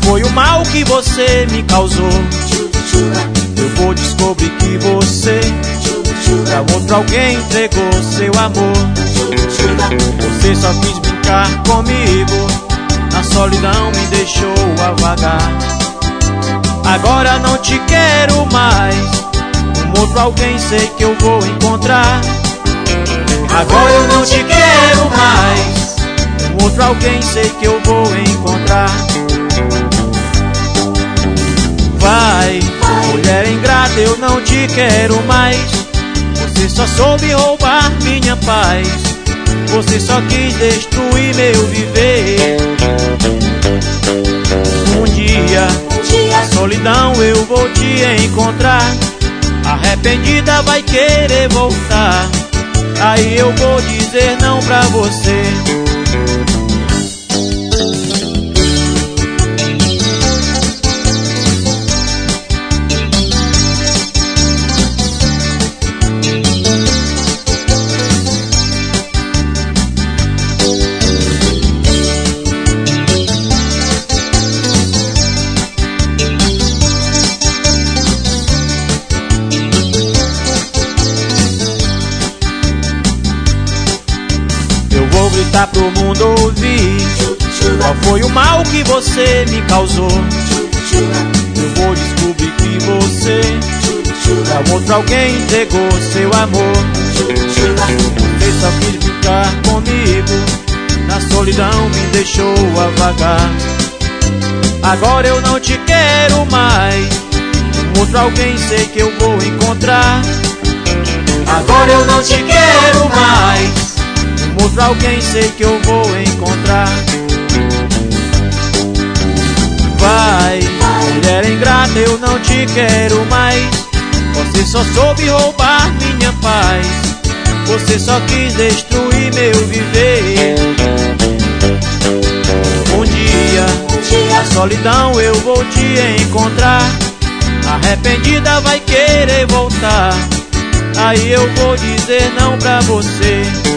foi o mal que você me causou? Eu vou descobrir que você pra outro alguém entregou seu amor. Você só quis brincar comigo, na solidão me deixou a vagar. Agora não te quero mais, um outro alguém sei que eu vou encontrar. Agora eu não te quero mais, um outro alguém sei que eu vou encontrar. Vai, mulher ingrata, eu não te quero mais. Você só soube roubar minha paz, você só quis destruir meu viver. Um dia, na solidão eu vou te encontrar. Arrependida vai querer voltar, aí eu vou dizer não pra você. Vou gritar pro mundo ouvir qual foi o mal que você me causou. Eu vou descobrir que você pra outro alguém entregou seu amor. Você só quis brincar comigo, na solidão me deixou a vagar. Agora eu não te quero mais, outro alguém sei que eu vou encontrar. Agora eu não te quero mais, outro alguém sei que eu vou encontrar. Vai, mulher ingrata, eu não te quero mais. Você só soube roubar minha paz, você só quis destruir meu viver. Um dia, na solidão eu vou te encontrar. Arrependida vai querer voltar, aí eu vou dizer não pra você.